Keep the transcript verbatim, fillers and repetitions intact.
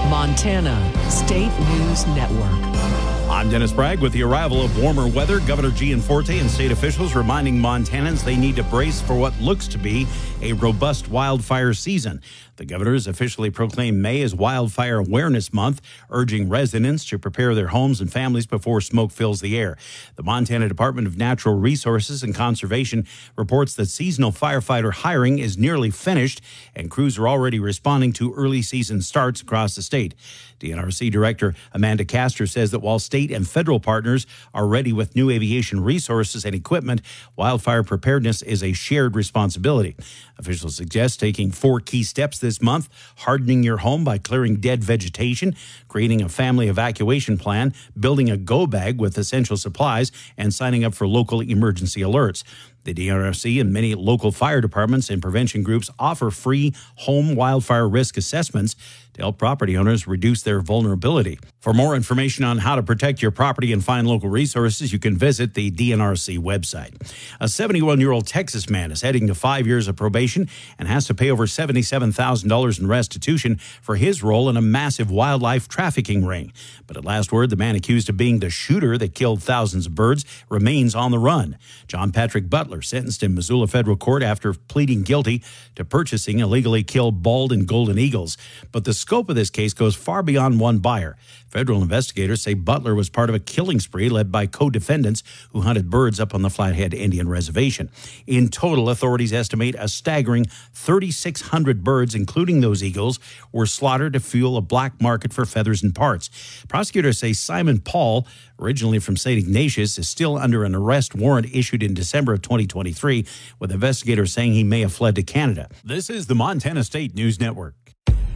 Montana State News Network. I'm Dennis Bragg with the arrival of warmer weather. Governor Gianforte and state officials reminding Montanans they need to brace for what looks to be a robust wildfire season. The governor has officially proclaimed May as Wildfire Awareness Month, urging residents to prepare their homes and families before smoke fills the air. The Montana Department of Natural Resources and Conservation reports that seasonal firefighter hiring is nearly finished, and crews are already responding to early season starts across the state. D N R C Director Amanda Castor says that while state and federal partners are ready with new aviation resources and equipment, wildfire preparedness is a shared responsibility. Officials suggest taking four key steps this month: hardening your home by clearing dead vegetation, creating a family evacuation plan, building a go bag with essential supplies, and signing up for local emergency alerts. The D N R C and many local fire departments and prevention groups offer free home wildfire risk assessments to help property owners reduce their vulnerability. For more information on how to protect your property and find local resources, you can visit the D N R C website. A seventy-one-year-old Texas man is heading to five years of probation and has to pay over seventy-seven thousand dollars in restitution for his role in a massive wildlife trafficking ring. But at last word, the man accused of being the shooter that killed thousands of birds remains on the run. John Patrick Butler, sentenced in Missoula federal court after pleading guilty to purchasing illegally killed bald and golden eagles. But the scope of this case goes far beyond one buyer. Federal investigators say Butler was part of a killing spree led by co-defendants who hunted birds up on the Flathead Indian Reservation. In total, authorities estimate a staggering thirty-six hundred birds, including those eagles, were slaughtered to fuel a black market for feathers and parts. Prosecutors say Simon Paul, originally from Saint Ignatius, is still under an arrest warrant issued in December of twenty twenty-three, with investigators saying he may have fled to Canada. This is the Montana State News Network.